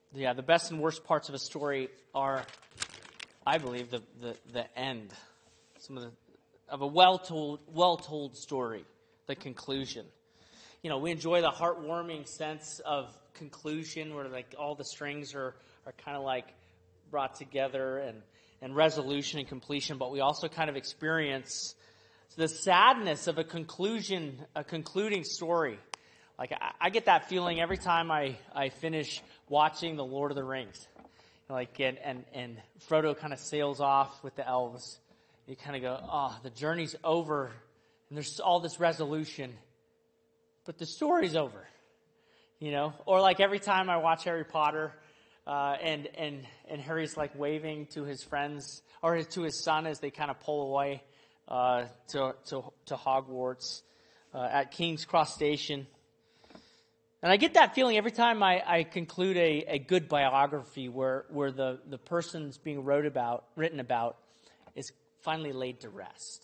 Yeah, the best and worst parts of a story are, I believe, the end. Of a well-told story, the conclusion. You know, we enjoy the heartwarming sense of conclusion where like all the strings are kind of like brought together and resolution and completion, but we also kind of experience the sadness of a concluding story. Like I get that feeling every time I finish watching The Lord of the Rings. Like and Frodo kind of sails off with the elves. You kind of go, oh, the journey's over, and there's all this resolution, but the story's over, you know? Or like every time I watch Harry Potter, and Harry's like waving to his friends or to his son as they kind of pull away to Hogwarts at King's Cross Station. And I get that feeling every time I conclude a good biography where the person's being written about is finally laid to rest.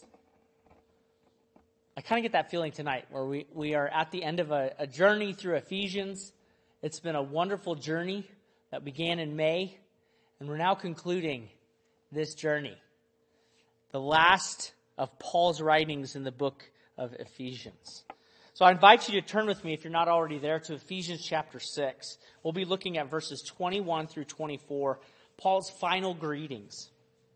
I kind of get that feeling tonight where we are at the end of a journey through Ephesians. It's been a wonderful journey that began in May, and we're now concluding this journey. The last of Paul's writings in the book of Ephesians. So I invite you to turn with me, if you're not already there, to Ephesians chapter 6. We'll be looking at verses 21 through 24, Paul's final greetings.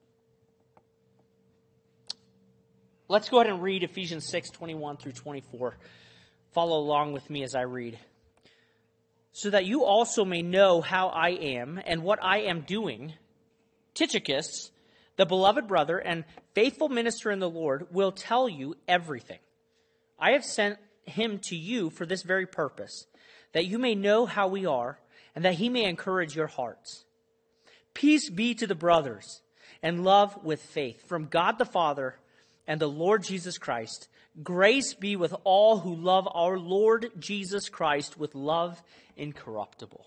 Let's go ahead and read Ephesians 6, 21 through 24. Follow along with me as I read. So that you also may know how I am and what I am doing, Tychicus, the beloved brother and faithful minister in the Lord, will tell you everything. I have sent him to you for this very purpose, that you may know how we are, and that he may encourage your hearts. Peace be to the brothers, and love with faith, from God the Father and the Lord Jesus Christ. Grace be with all who love our Lord Jesus Christ with love incorruptible.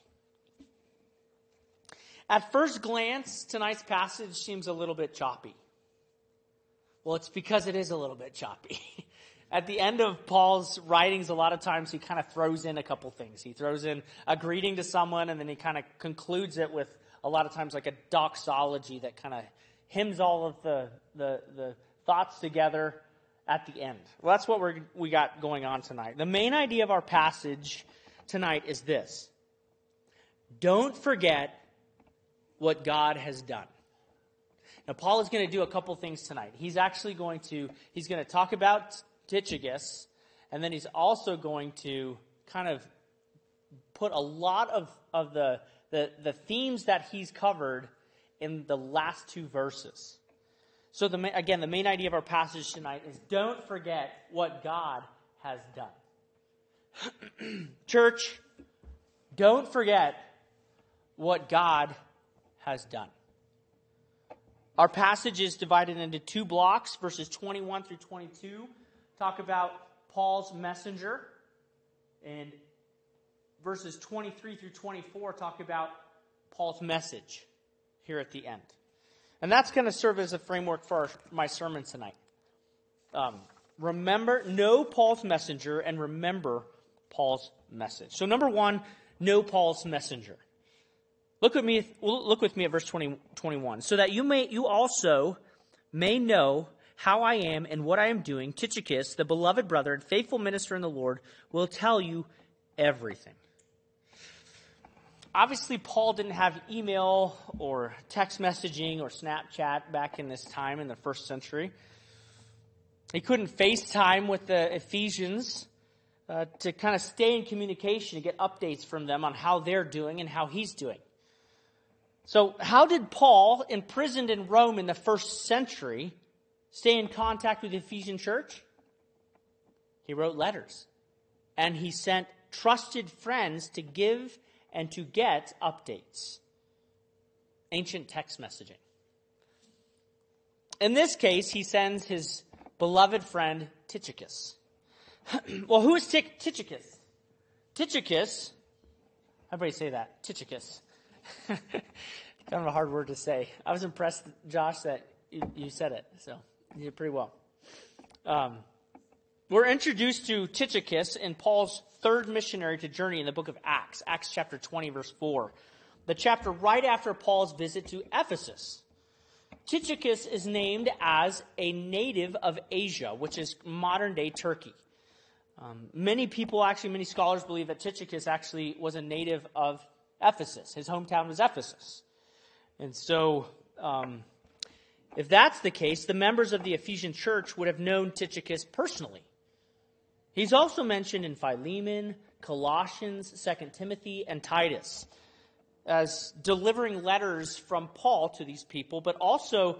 At first glance, tonight's passage seems a little bit choppy. Well, it's because it is a little bit choppy. At the end of Paul's writings, a lot of times he kind of throws in a couple things. He throws in a greeting to someone, and then he kind of concludes it with a lot of times like a doxology that kind of hymns all of the thoughts together at the end. Well, that's what we got going on tonight. The main idea of our passage tonight is this: don't forget what God has done. Now, Paul is going to do a couple things tonight. He's going to talk about Tychicus, and then he's also going to kind of put a lot of the themes that he's covered in the last two verses. So the main idea of our passage tonight is don't forget what God has done. Church, don't forget what God has done. Our passage is divided into two blocks. Verses 21 through 22 talk about Paul's messenger, and verses 23 through 24 talk about Paul's message here at the end. And that's going to serve as a framework for my sermon tonight. Know Paul's messenger and remember Paul's message. So number one, know Paul's messenger. Look with me at verse 21. So that you also may know how I am and what I am doing, Tychicus, the beloved brother and faithful minister in the Lord, will tell you everything. Obviously, Paul didn't have email or text messaging or Snapchat back in this time in the first century. He couldn't FaceTime with the Ephesians to kind of stay in communication, to get updates from them on how they're doing and how he's doing. So how did Paul, imprisoned in Rome in the first century, stay in contact with the Ephesian church? He wrote letters. And he sent trusted friends to give and to get updates. Ancient text messaging. In this case, he sends his beloved friend Tychicus. Well, who is Tychicus? Tychicus, everybody say that, Tychicus. Kind of a hard word to say. I was impressed, Josh, that you said it, so you did pretty well. We're introduced to Tychicus in Paul's third missionary to journey in the book of Acts, Acts chapter 20, verse 4. the chapter right after Paul's visit to Ephesus. Tychicus is named as a native of Asia, which is modern-day Turkey. Many scholars believe that Tychicus actually was a native of Ephesus. His hometown was Ephesus. And so, if that's the case, the members of the Ephesian church would have known Tychicus personally. He's also mentioned in Philemon, Colossians, 2 Timothy, and Titus as delivering letters from Paul to these people, but also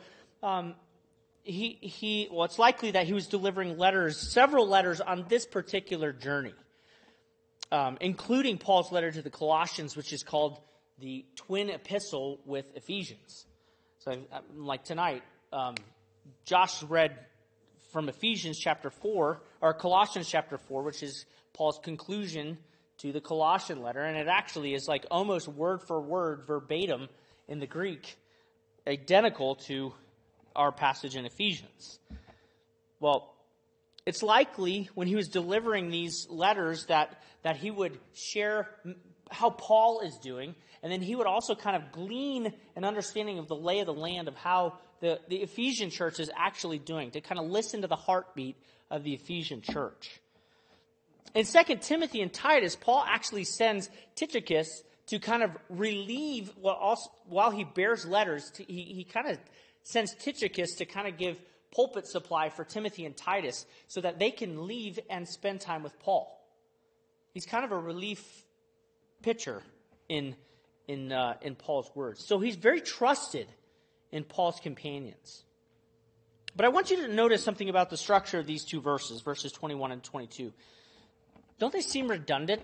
it's likely that he was delivering several letters on this particular journey, including Paul's letter to the Colossians, which is called the twin epistle with Ephesians. So like tonight, Josh read from Ephesians chapter 4, or Colossians chapter 4, which is Paul's conclusion to the Colossian letter, and it actually is like almost word for word, verbatim in the Greek, identical to our passage in Ephesians. Well, it's likely when he was delivering these letters that he would share how Paul is doing, and then he would also kind of glean an understanding of the lay of the land of how the Ephesian church is actually doing, to kind of listen to the heartbeat of the Ephesian church. In 2 Timothy and Titus, Paul actually sends Tychicus to kind of relieve, while he bears letters, he kind of sends Tychicus to kind of give pulpit supply for Timothy and Titus so that they can leave and spend time with Paul. He's kind of a relief pitcher in Paul's words. So he's very trusted in Paul's companions. But I want you to notice something about the structure of these two verses 21 and 22. Don't they seem redundant?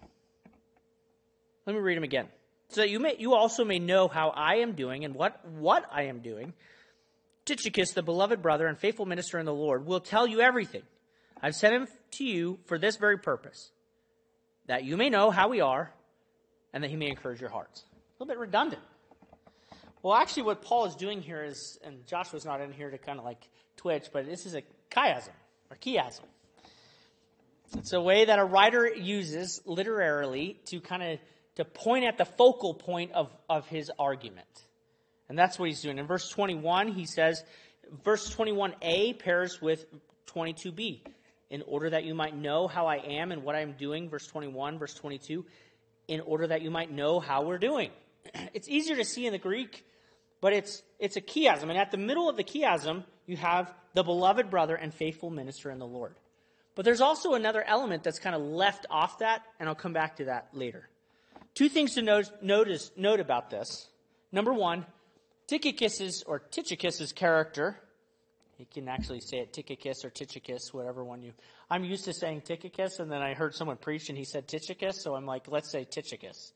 Let me read them again. So that you also may know how I am doing and what I am doing. Tychicus, the beloved brother and faithful minister in the Lord, will tell you everything. I've sent him to you for this very purpose, that you may know how we are and that he may encourage your hearts. A little bit redundant. Well, actually what Paul is doing here is, and Joshua's not in here to kind of like twitch, but this is a chiasm, or chiasm. It's a way that a writer uses literarily to point at the focal point of his argument. And that's what he's doing. In verse 21, he says, verse 21a pairs with 22b. In order that you might know how I am and what I am doing, verse 21, verse 22, in order that you might know how we're doing. It's easier to see in the Greek, but it's a chiasm. And at the middle of the chiasm, you have the beloved brother and faithful minister in the Lord. But there's also another element that's kind of left off that, and I'll come back to that later. Two things to note about this. Number one, Tychicus's character. You can actually say it Tychicus or Tychicus, whatever one you... I'm used to saying Tychicus, and then I heard someone preach and he said Tychicus, so I'm like, let's say Tychicus.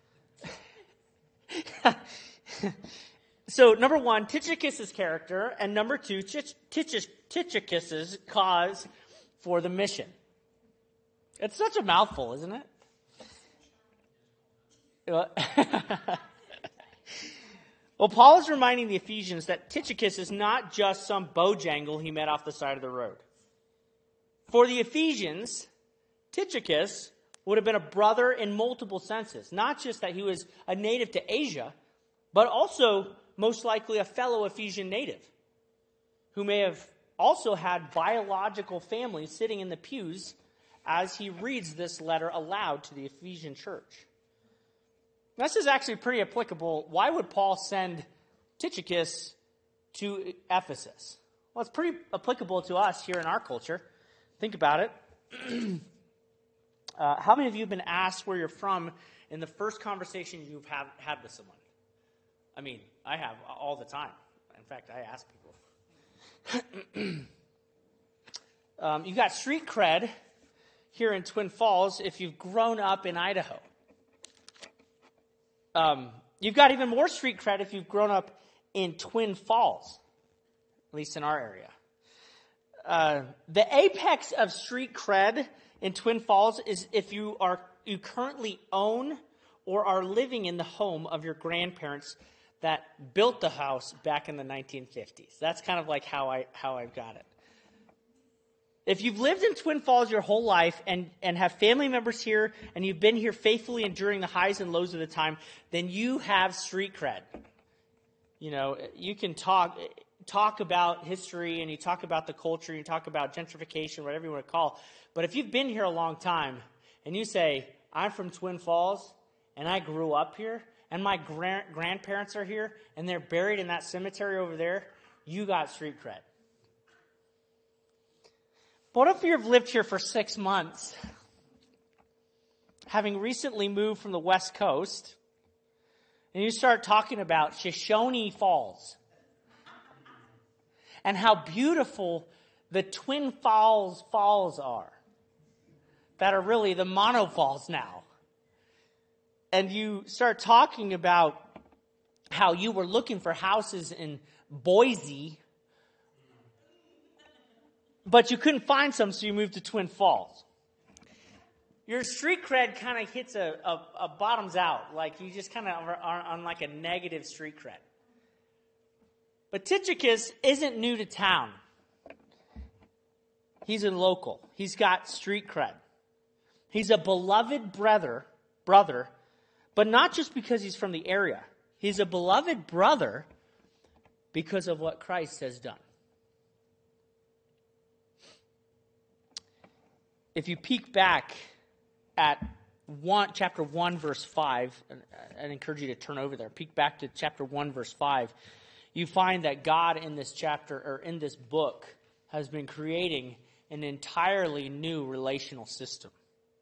So, number one, Tychicus's character, and number two, Tychicus's cause for the mission. It's such a mouthful, isn't it? Well, Paul is reminding the Ephesians that Tychicus is not just some bojangle he met off the side of the road. For the Ephesians, Tychicus would have been a brother in multiple senses. Not just that he was a native to Asia, but also most likely a fellow Ephesian native who may have also had biological family sitting in the pews as he reads this letter aloud to the Ephesian church. This is actually pretty applicable. Why would Paul send Tychicus to Ephesus? Well, it's pretty applicable to us here in our culture. Think about it. How many of you have been asked where you're from in the first conversation you've had with someone? I mean, I have all the time. In fact, I ask people. You got street cred here in Twin Falls if you've grown up in Idaho. You've got even more street cred if you've grown up in Twin Falls, at least in our area. The apex of street cred in Twin Falls is if you currently own or are living in the home of your grandparents that built the house back in the 1950s. That's kind of like how I've got it. If you've lived in Twin Falls your whole life and have family members here and you've been here faithfully enduring the highs and lows of the time, then you have street cred. You know, you can talk about history and you talk about the culture, you talk about gentrification, whatever you want to call it. But if you've been here a long time and you say, I'm from Twin Falls and I grew up here and my grandparents are here and they're buried in that cemetery over there, you got street cred. But what if you've lived here for 6 months, having recently moved from the West Coast, and you start talking about Shoshone Falls and how beautiful the Twin Falls are, that are really the Mono Falls now. And you start talking about how you were looking for houses in Boise, but you couldn't find some, so you moved to Twin Falls. Your street cred kind of hits a bottoms out. Like you just kind of are on like a negative street cred. But Tychicus isn't new to town. He's a local. He's got street cred. He's a beloved brother, but not just because he's from the area. He's a beloved brother because of what Christ has done. If you peek back at chapter 1, verse 5, I'd encourage you to turn over there. Peek back to chapter 1, verse 5. You find that God in this chapter, or in this book, has been creating an entirely new relational system.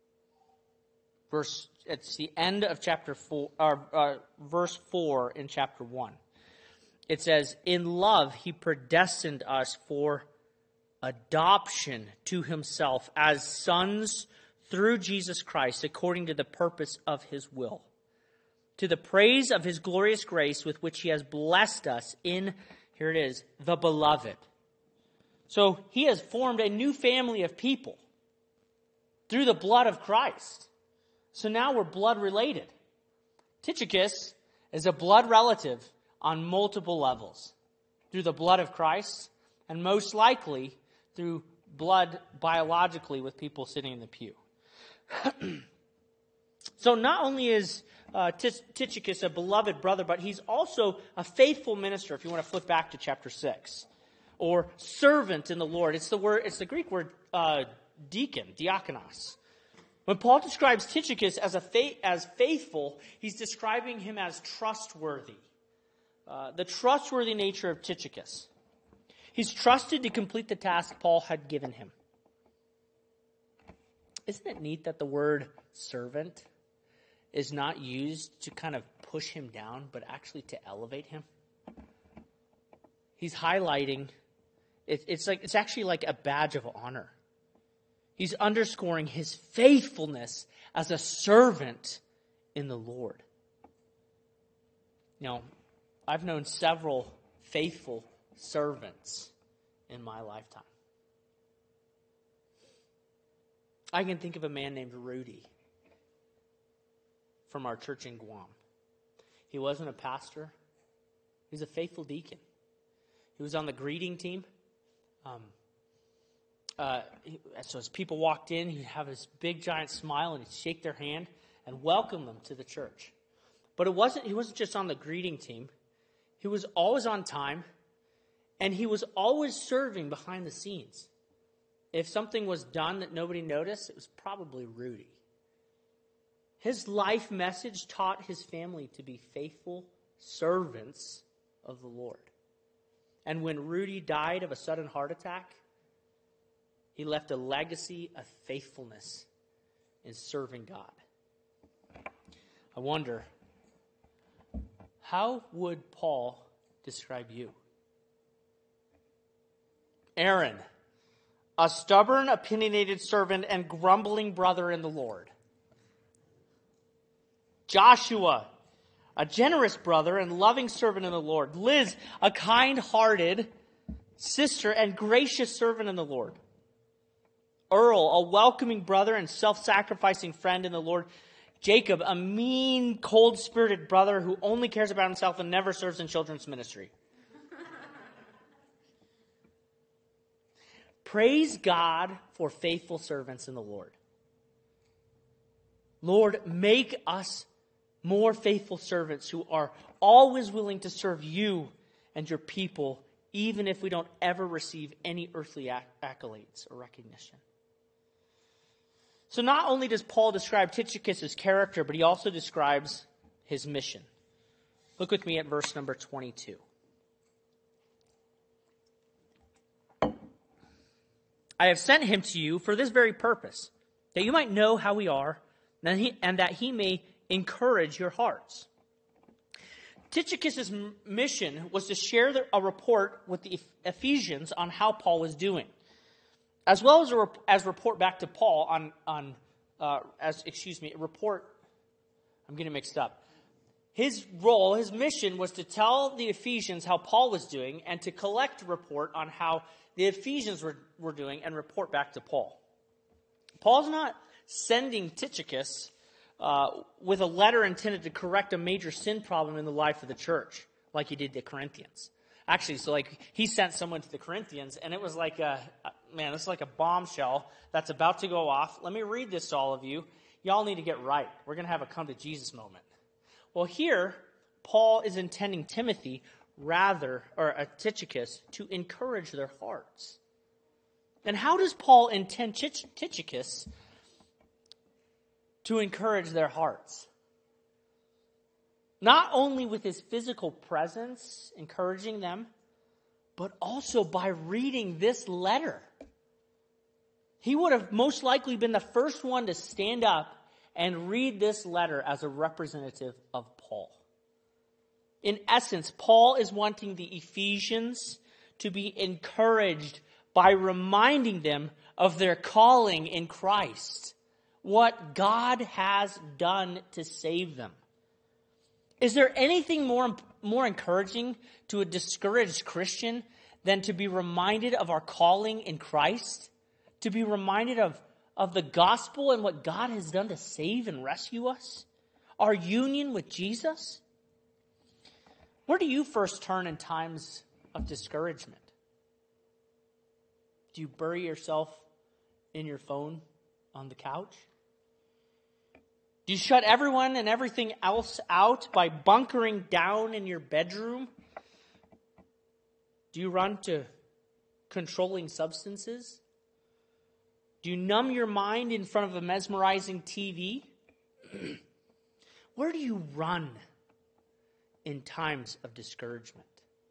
It's the end of chapter 4, verse 4 in chapter 1. It says, in love, he predestined us for adoption to himself as sons through Jesus Christ, according to the purpose of his will, to the praise of his glorious grace with which he has blessed us in, here it is, the beloved. So he has formed a new family of people through the blood of Christ. So now we're blood related. Tychicus is a blood relative on multiple levels. Through the blood of Christ, and most likely through blood biologically with people sitting in the pew. So not only is Tychicus a beloved brother, but he's also a faithful minister, if you want to flip back to chapter 6. Or servant in the Lord. It's the Greek word deacon, diakonos. When Paul describes Tychicus as faithful, he's describing him as trustworthy. The trustworthy nature of Tychicus. He's trusted to complete the task Paul had given him. Isn't it neat that the word servant is not used to kind of push him down, but actually to elevate him? He's highlighting, it's actually like a badge of honor. He's underscoring his faithfulness as a servant in the Lord. Now, I've known several faithful servants in my lifetime. I can think of a man named Rudy from our church in Guam. He wasn't a pastor. He was a faithful deacon. He was on the greeting team. So as people walked in, he'd have this big giant smile and he'd shake their hand and welcome them to the church. But he wasn't just on the greeting team. He was always on time, and he was always serving behind the scenes. If something was done that nobody noticed, it was probably Rudy. His life message taught his family to be faithful servants of the Lord. And when Rudy died of a sudden heart attack, he left a legacy of faithfulness in serving God. I wonder, how would Paul describe you? Aaron, a stubborn, opinionated servant and grumbling brother in the Lord. Joshua, a generous brother and loving servant in the Lord. Liz, a kind-hearted sister and gracious servant in the Lord. Earl, a welcoming brother and self-sacrificing friend in the Lord. Jacob, a mean, cold-spirited brother who only cares about himself and never serves in children's ministry. Praise God for faithful servants in the Lord. Lord, make us more faithful servants who are always willing to serve you and your people, even if we don't ever receive any earthly accolades or recognition. So not only does Paul describe Tychicus' character, but he also describes his mission. Look with me at verse number 22. I have sent him to you for this very purpose, that you might know how we are, and that he may encourage your hearts. Tychicus' mission was to share a report with the Ephesians on how Paul was doing, as well as report back to Paul report. I'm getting mixed up. His role, his mission, was to tell the Ephesians how Paul was doing and to collect a report on how the Ephesians were doing and report back to Paul. Paul's not sending Tychicus with a letter intended to correct a major sin problem in the life of the church, like he did the Corinthians. Actually, he sent someone to the Corinthians, and it was like this is like a bombshell that's about to go off. Let me read this to all of you. Y'all need to get right. We're going to have a come to Jesus moment. Well, here, Paul is intending Tychicus to encourage their hearts. And how does Paul intend Tychicus to encourage their hearts? Not only with his physical presence, encouraging them, but also by reading this letter. He would have most likely been the first one to stand up and read this letter as a representative of Paul. In essence, Paul is wanting the Ephesians to be encouraged by reminding them of their calling in Christ, what God has done to save them. Is there anything more encouraging to a discouraged Christian than to be reminded of our calling in Christ? To be reminded of the gospel and what God has done to save and rescue us? Our union with Jesus? Where do you first turn in times of discouragement? Do you bury yourself in your phone on the couch? Do you shut everyone and everything else out by bunkering down in your bedroom? Do you run to controlling substances? Do you numb your mind in front of a mesmerizing TV? Where do you run in times of discouragement?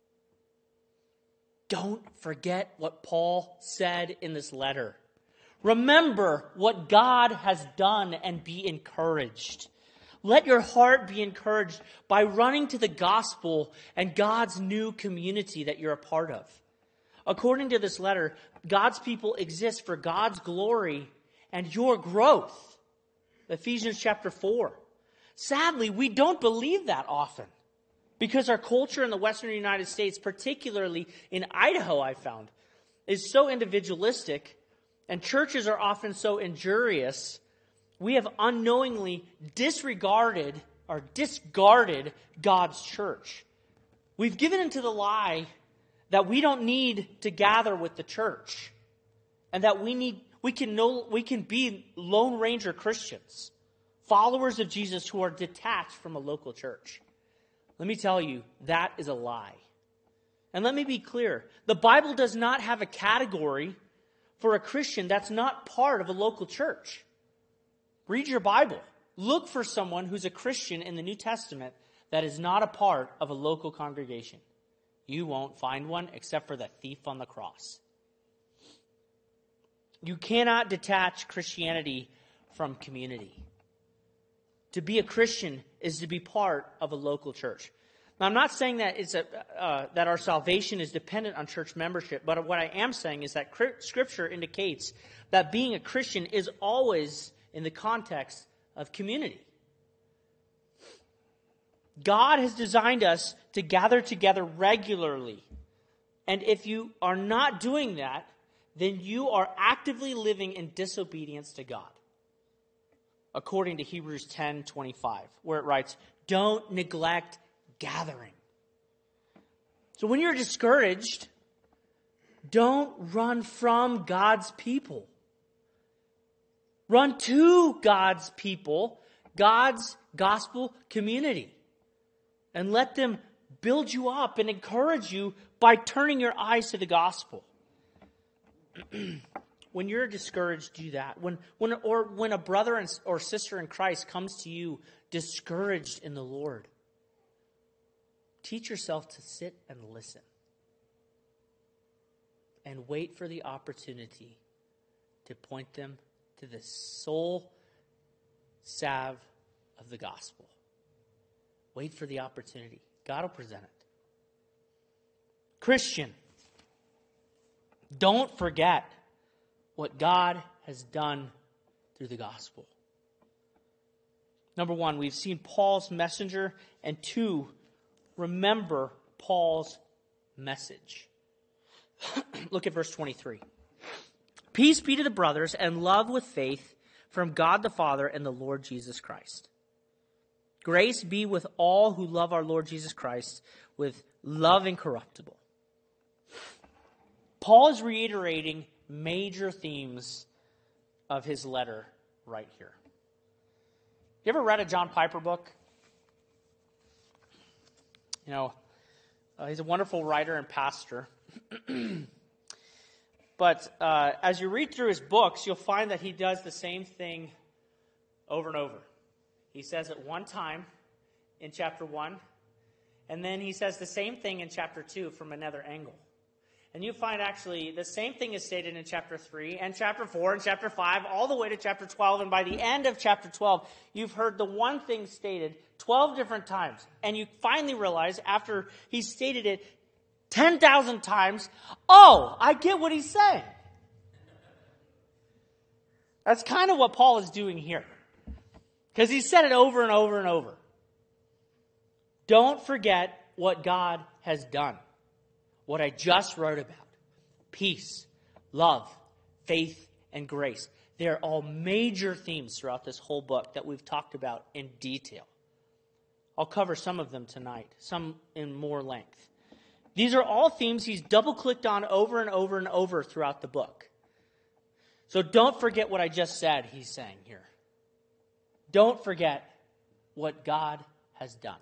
Don't forget what Paul said in this letter. Remember what God has done and be encouraged. Let your heart be encouraged by running to the gospel and God's new community that you're a part of. According to this letter, God's people exist for God's glory and your growth. Ephesians chapter 4. Sadly, we don't believe that often because our culture in the Western United States, particularly in Idaho, I found, is so individualistic and churches are often so injurious. We have unknowingly disregarded or discarded God's church. We've given into the lie that we don't need to gather with the church and that we can be Lone Ranger Christians, followers of Jesus who are detached from a local church. Let me tell you, that is a lie. And let me be clear, the Bible does not have a category for a Christian that's not part of a local church. Read your Bible. Look for someone who's a Christian in the New Testament that is not a part of a local congregation. You won't find one except for the thief on the cross. You cannot detach Christianity from community. To be a Christian is to be part of a local church. Now, I'm not saying that that our salvation is dependent on church membership, but what I am saying is that Scripture indicates that being a Christian is always in the context of community. God has designed us to gather together regularly. And if you are not doing that, then you are actively living in disobedience to God. According to Hebrews 10:25, where it writes, "Don't neglect gathering." So when you're discouraged, don't run from God's people. Run to God's people, God's gospel community. And let them build you up and encourage you by turning your eyes to the gospel. When you're discouraged, do that. When a brother or sister in Christ comes to you discouraged in the Lord, teach yourself to sit and listen. And wait for the opportunity to point them to the soul salve of the gospel. Wait for the opportunity. God will present it. Christian, don't forget what God has done through the gospel. Number one, we've seen Paul's messenger. And two, remember Paul's message. Look at verse 23. Peace be to the brothers and love with faith from God the Father and the Lord Jesus Christ. Grace be with all who love our Lord Jesus Christ with love incorruptible. Paul is reiterating major themes of his letter right here. You ever read a John Piper book? You know, he's a wonderful writer and pastor. But as you read through his books, you'll find that he does the same thing over and over. He says it one time in chapter 1, and then he says the same thing in chapter 2 from another angle. And you find actually the same thing is stated in chapter 3 and chapter 4 and chapter 5 all the way to chapter 12. And by the end of chapter 12, you've heard the one thing stated 12 different times. And you finally realize after he stated it 10,000 times, oh, I get what he's saying. That's kind of what Paul is doing here. Because he said it over and over and over. Don't forget what God has done. What I just wrote about. Peace, love, faith, and grace. They're all major themes throughout this whole book that we've talked about in detail. I'll cover some of them tonight, some in more length. These are all themes he's double-clicked on over and over and over throughout the book. So don't forget what I just said, he's saying here. Don't forget what God has done.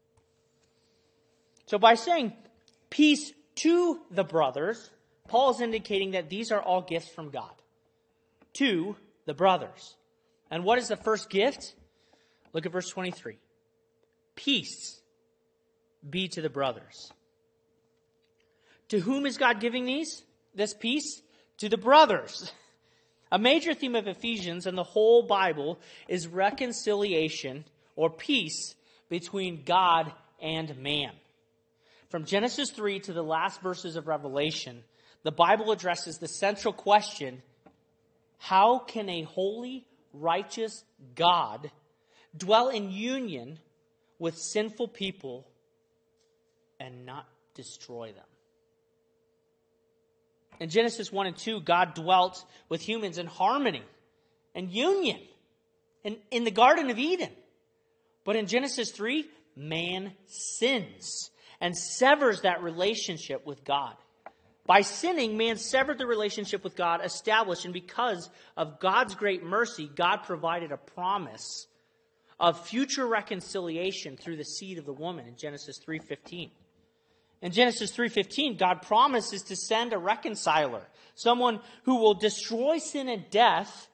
So by saying peace to the brothers, Paul is indicating that these are all gifts from God. To the brothers. And what is the first gift? Look at verse 23. Peace be to the brothers. To whom is God giving this peace? To the brothers. A major theme of Ephesians and the whole Bible is reconciliation or peace between God and man. From Genesis 3 to the last verses of Revelation, the Bible addresses the central question, how can a holy, righteous God dwell in union with sinful people and not destroy them? In Genesis 1 and 2, God dwelt with humans in harmony and union in the Garden of Eden. But in Genesis 3, man sins and severs that relationship with God. By sinning, man severed the relationship with God established, and because of God's great mercy, God provided a promise of future reconciliation through the seed of the woman in Genesis 3:15. In Genesis 3:15, God promises to send a reconciler, someone who will destroy sin and death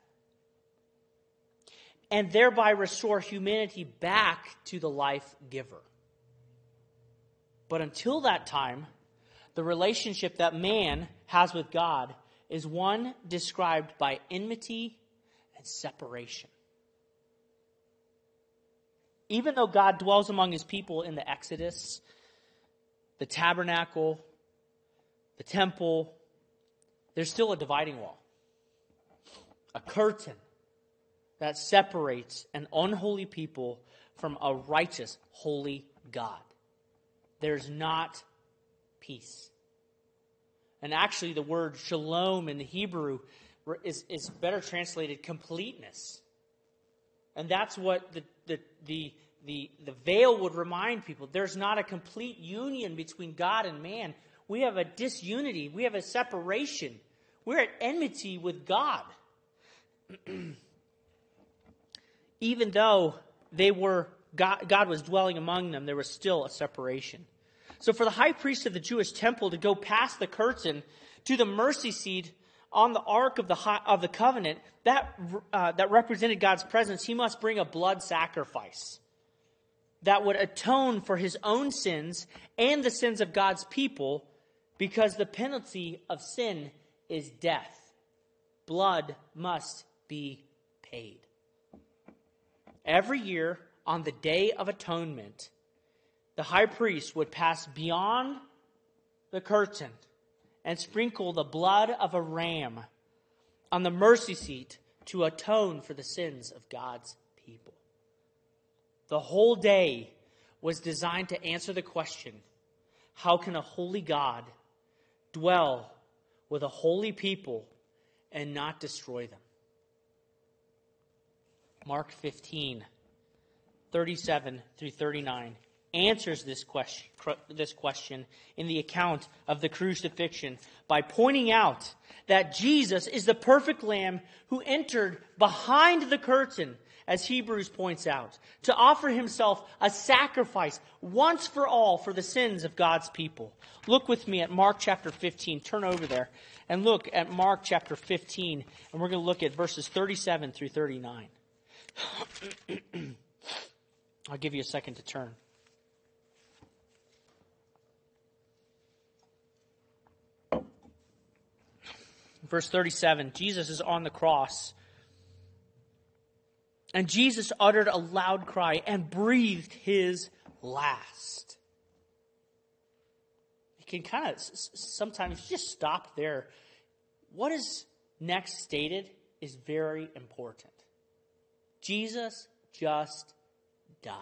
and thereby restore humanity back to the life giver. But until that time, the relationship that man has with God is one described by enmity and separation. Even though God dwells among his people in the Exodus, the tabernacle, the temple, there's still a dividing wall. A curtain that separates an unholy people from a righteous, holy God. There's not peace. And actually the word shalom in the Hebrew is better translated completeness. And that's what the veil would remind people. There's not a complete union between God and man We have a disunity. We have a separation. We're at enmity with God. Even though God was dwelling among them, there was still a separation. So for the high priest of the Jewish temple to go past the curtain to the mercy seat on the ark of the covenant, that represented God's presence, he must bring a blood sacrifice that would atone for his own sins and the sins of God's people, because the penalty of sin is death. Blood must be paid. Every year on the Day of Atonement, the high priest would pass beyond the curtain and sprinkle the blood of a ram on the mercy seat to atone for the sins of God's people. The whole day was designed to answer the question, how can a holy God dwell with a holy people and not destroy them? Mark 15, 37 through 39 answers this question in the account of the crucifixion by pointing out that Jesus is the perfect lamb who entered behind the curtain, as Hebrews points out, to offer himself a sacrifice once for all for the sins of God's people. Look with me at Mark chapter 15. Turn over there and look at Mark chapter 15, and we're going to look at verses 37 through 39. I'll give you a second to turn. Verse 37, Jesus is on the cross. And Jesus uttered a loud cry and breathed his last. You can kind of sometimes just stop there. What is next stated is very important. Jesus just died.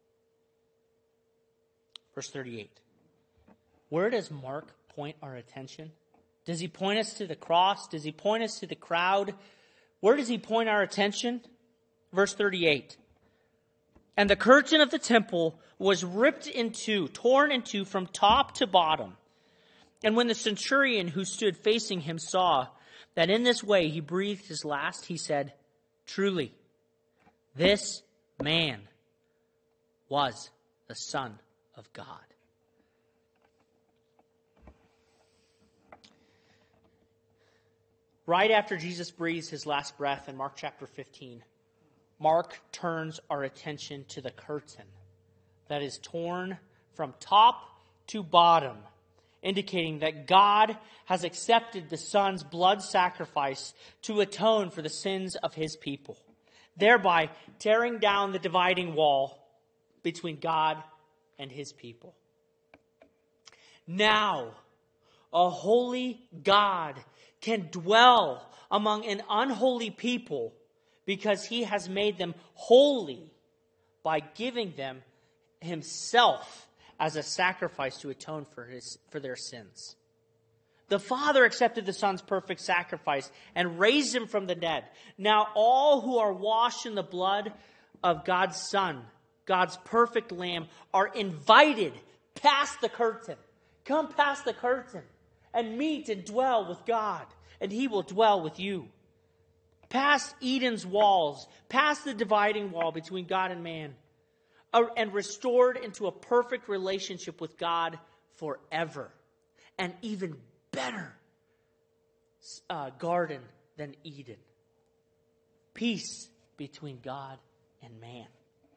Verse 38. Where does Mark point our attention? Does he point us to the cross? Does he point us to the crowd? Where does he point our attention? Verse 38. And the curtain of the temple was ripped in two, torn in two from top to bottom. And when the centurion who stood facing him saw that in this way he breathed his last, he said, truly, this man was the Son of God. Right after Jesus breathes his last breath in Mark chapter 15, Mark turns our attention to the curtain that is torn from top to bottom, indicating that God has accepted the Son's blood sacrifice to atone for the sins of his people, thereby tearing down the dividing wall between God and his people. Now, a holy God can dwell among an unholy people because he has made them holy by giving them himself as a sacrifice to atone for their sins. The Father accepted the Son's perfect sacrifice and raised him from the dead. Now all who are washed in the blood of God's Son, God's perfect Lamb, are invited past the curtain. Come past the curtain and meet and dwell with God, and he will dwell with you. Past Eden's walls, past the dividing wall between God and man, and restored into a perfect relationship with God forever. An even better garden than Eden. Peace between God and man.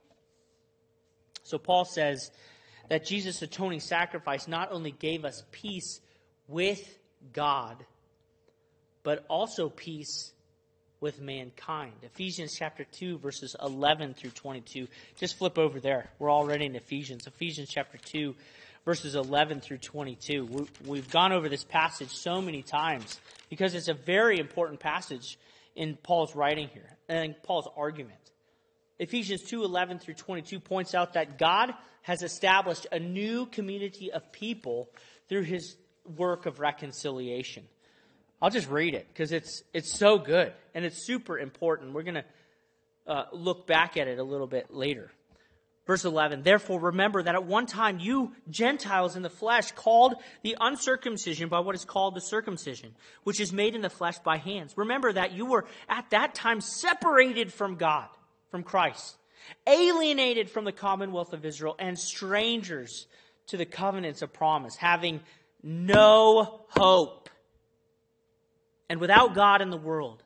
So Paul says that Jesus' atoning sacrifice not only gave us peace with God, but also peace with mankind. Ephesians chapter 2, verses 11 through 22. Just flip over there. We're already in Ephesians. Ephesians chapter 2, verses 11 through 22. We've gone over this passage so many times because it's a very important passage in Paul's writing here, and Paul's argument. Ephesians 2, 11 through 22 points out that God has established a new community of people through his work of reconciliation. I'll just read it because it's so good and it's super important. We're going to look back at it a little bit later. Verse 11, therefore remember that at one time you Gentiles in the flesh called the uncircumcision by what is called the circumcision, which is made in the flesh by hands. Remember that you were at that time separated from God, from Christ, alienated from the commonwealth of Israel, and strangers to the covenants of promise, having no hope, and without God in the world.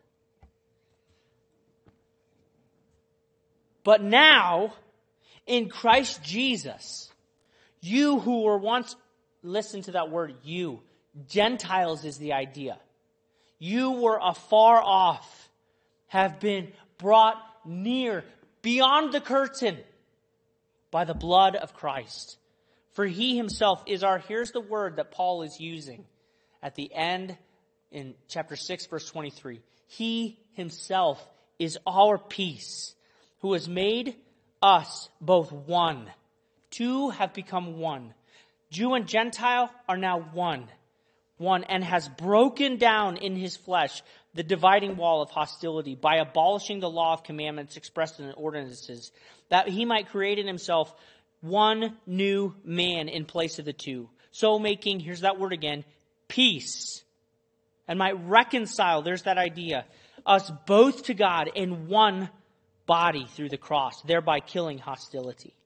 But now, in Christ Jesus, you who were once, listen to that word, you. Gentiles is the idea. You were afar off, have been brought near, beyond the curtain, by the blood of Christ. For he himself is our, here's the word that Paul is using at the end in chapter 6, verse 23. He himself is our peace, who has made us both one. Two have become one. Jew and Gentile are now one, and has broken down in his flesh the dividing wall of hostility by abolishing the law of commandments expressed in the ordinances, that he might create in himself one new man in place of the two, so making, here's that word again, peace, and might reconcile, there's that idea, us both to God in one body through the cross, thereby killing hostility.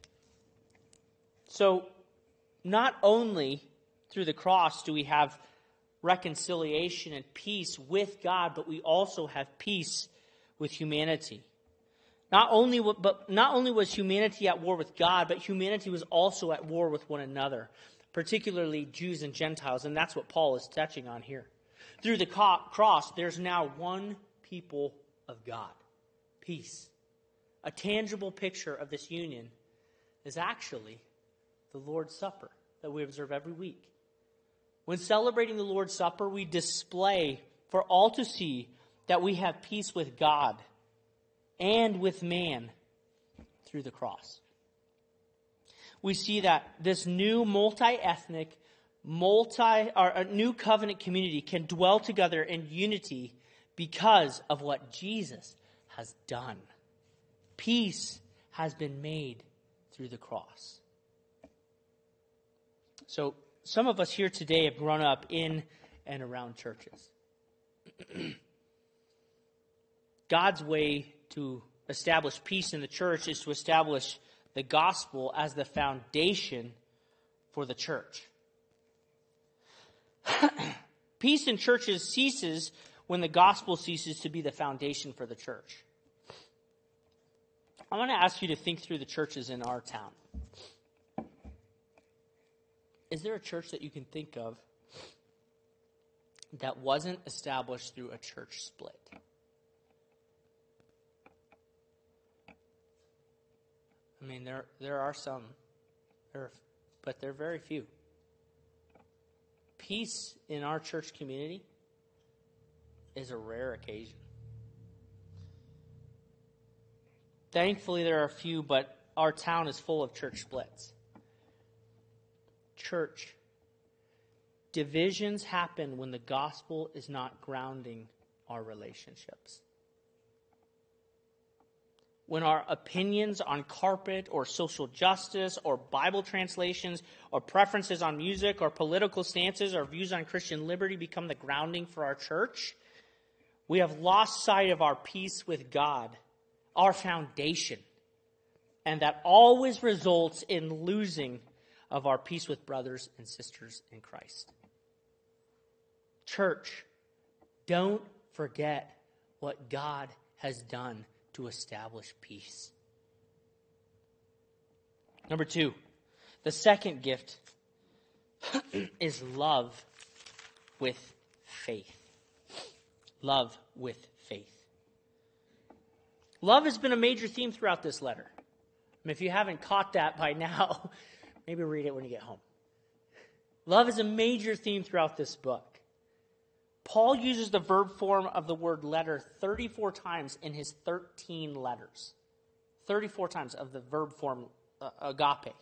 So, not only through the cross do we have reconciliation and peace with God, but we also have peace with humanity. Not only was humanity at war with God, but humanity was also at war with one another, particularly Jews and Gentiles, and that's what Paul is touching on here. Through the cross, there's now one people of God. Peace. A tangible picture of this union is actually the Lord's Supper that we observe every week. When celebrating the Lord's Supper, we display for all to see that we have peace with God and with man through the cross. We see that this new multi-ethnic, new covenant community can dwell together in unity because of what Jesus has done. Peace has been made through the cross. So, some of us here today have grown up in and around churches. God's way to establish peace in the church is to establish the gospel as the foundation for the church. Peace in churches ceases when the gospel ceases to be the foundation for the church. I want to ask you to think through the churches in our town. Is there a church that you can think of that wasn't established through a church split? I mean, there are some, but they're very few. Peace in our church community is a rare occasion. Thankfully, there are a few, but our town is full of church splits. Church, divisions happen when the gospel is not grounding our relationships. When our opinions on carpet or social justice or Bible translations or preferences on music or political stances or views on Christian liberty become the grounding for our church, we have lost sight of our peace with God, our foundation, and that always results in losing of our peace with brothers and sisters in Christ. Church, don't forget what God has done to establish peace. Number 2, the second gift is love with faith. Love with faith. Love has been a major theme throughout this letter. And if you haven't caught that by now, maybe read it when you get home. Love is a major theme throughout this book. Paul uses the verb form of the word letter 34 times in his 13 letters. 34 times of the verb form agape.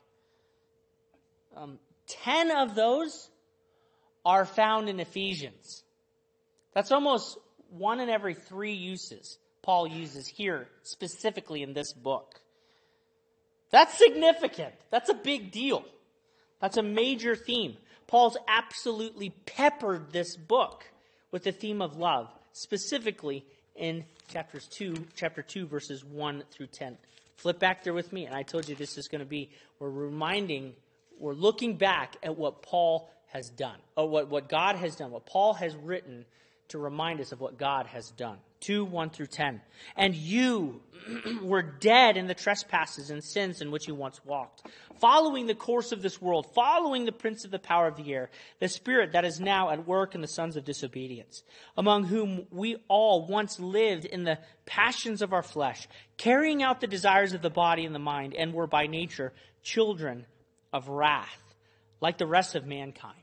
10 of those are found in Ephesians. That's almost 1 in every 3 uses Paul uses here, specifically in this book. That's significant. That's a big deal. That's a major theme. Paul's absolutely peppered this book with the theme of love, specifically in chapter 2, verses 1 through 10. Flip back there with me, and I told you this is going to be, we're looking back at what Paul has done, or what God has done, what Paul has written to remind us of what God has done. 2, 1 through 10. And you were dead in the trespasses and sins in which you once walked, following the course of this world, following the prince of the power of the air, the spirit that is now at work in the sons of disobedience, among whom we all once lived in the passions of our flesh, carrying out the desires of the body and the mind, and were by nature children of wrath, like the rest of mankind.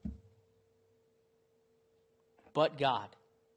But God,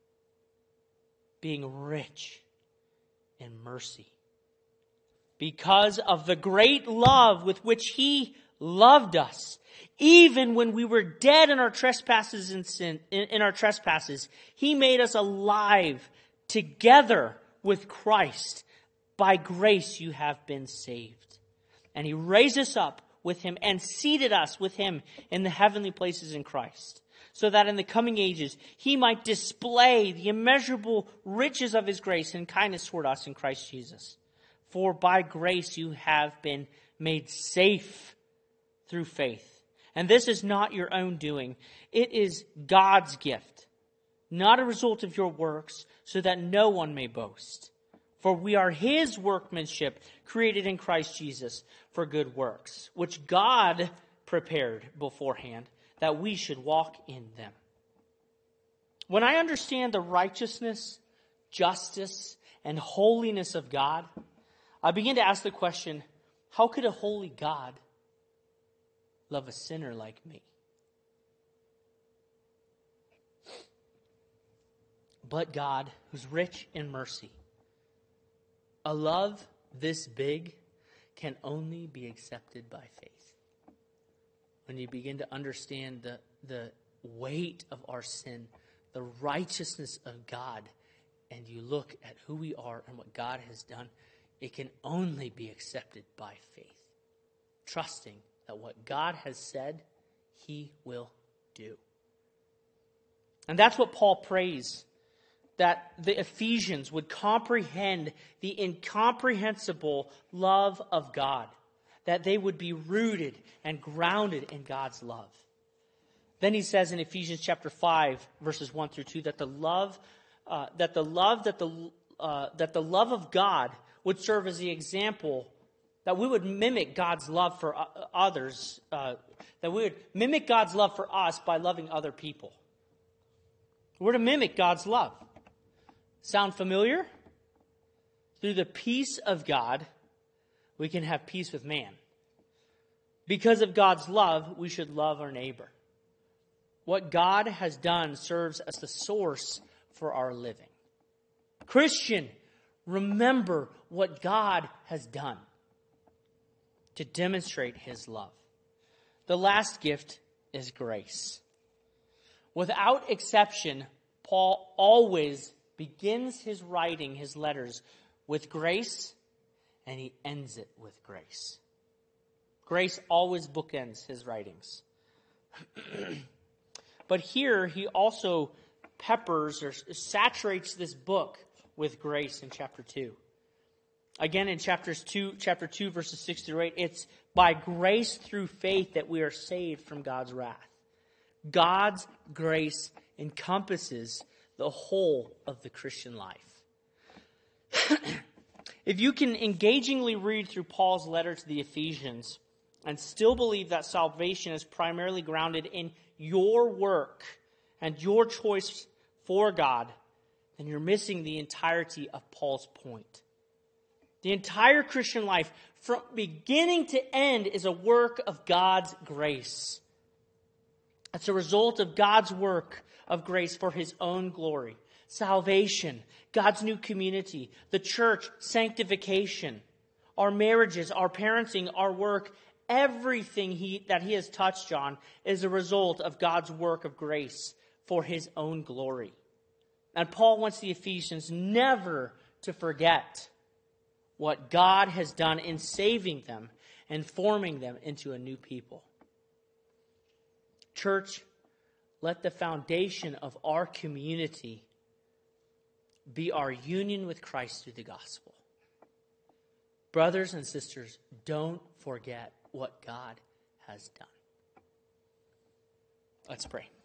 being rich in mercy, because of the great love with which he loved us, even when we were dead in our trespasses and sin, in our trespasses, he made us alive together with Christ. By grace you have been saved. And he raised us up with him and seated us with him in the heavenly places in Christ, so that in the coming ages he might display the immeasurable riches of his grace and kindness toward us in Christ Jesus. For by grace you have been made safe through faith. And this is not your own doing. It is God's gift, not a result of your works, so that no one may boast. For we are his workmanship, created in Christ Jesus for good works, which God prepared beforehand, that we should walk in them. When I understand the righteousness, justice, and holiness of God, I begin to ask the question, how could a holy God love a sinner like me? But God, who's rich in mercy, a love this big can only be accepted by faith. When you begin to understand the weight of our sin, the righteousness of God, and you look at who we are and what God has done, it can only be accepted by faith, trusting that what God has said, he will do. And that's what Paul prays, that the Ephesians would comprehend the incomprehensible love of God, that they would be rooted and grounded in God's love. Then he says in Ephesians chapter 5, verses 1 through 2, that the love of God would serve as the example, that we would mimic God's love for others, that we would mimic God's love for us by loving other people. We're to mimic God's love. Sound familiar? Through the peace of God, we can have peace with man. Because of God's love, we should love our neighbor. What God has done serves as the source for our living. Christian, remember what God has done to demonstrate his love. The last gift is grace. Without exception, Paul always begins his writing, his letters, with grace, and he ends it with grace. Grace always bookends his writings. But here he also peppers or saturates this book with grace in chapter 2. Again, in chapter 2, verses 6 through 8, it's by grace through faith that we are saved from God's wrath. God's grace encompasses the whole of the Christian life. If you can engagingly read through Paul's letter to the Ephesians and still believe that salvation is primarily grounded in your work and your choice for God, then you're missing the entirety of Paul's point. The entire Christian life, from beginning to end, is a work of God's grace. It's a result of God's work of grace for his own glory. Salvation, God's new community, the church, sanctification, our marriages, our parenting, our work, everything that he has touched on is a result of God's work of grace for his own glory. And Paul wants the Ephesians never to forget what God has done in saving them and forming them into a new people. Church, let the foundation of our community be our union with Christ through the gospel. Brothers and sisters, don't forget what God has done. Let's pray.